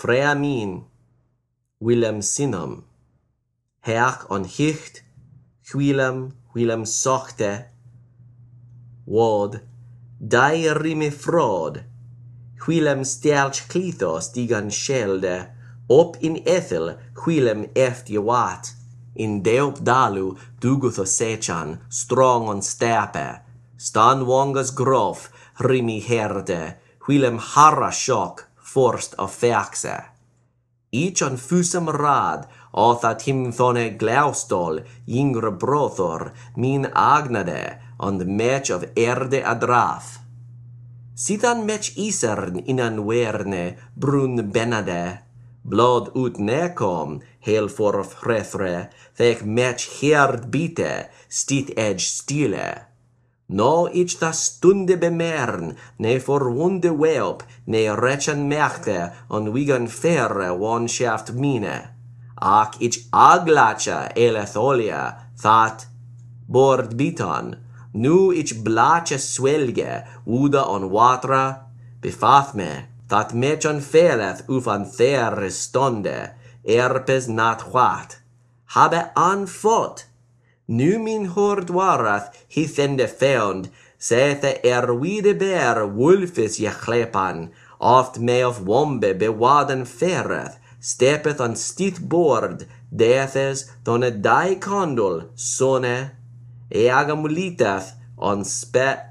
Frea min, Willem sinum. Heach on hicht, Willem sochte. Wod, dai rime fraud. Willem stelch clithos digan schelde. Op in ethel, Willem eft wat. In deop dalu, duguth sechan, strong on stape. Stan wongas grof, rimi herde. Willem harra shock, forst of feaxe. Each on fusam rad, othat him thone glaustol, yngre brothor, min agnade, on the match of erde adraf. Sitan mech isern inan werne, brun benade, blood ut necom, hail for frethre, thek mech herd bite, stit edge stile. No ich da stunde bemern, ne for wunde weop, ne rechen merkte, on wigan ferre one shaft mine. Ac ich aglacha eletholia, that bord biton, nu ich blache swelge, uda on watra, befath me, that mechon feleth ufan ther stonde, erpes nat what, habe an fot. Nu min hord warath he thende found, sethe wide bear wolfis je chlepan, oft me of wombe bewaden fereth, steppeth on stit board, deathes thone dai condol, sone, eagamuliteth on spe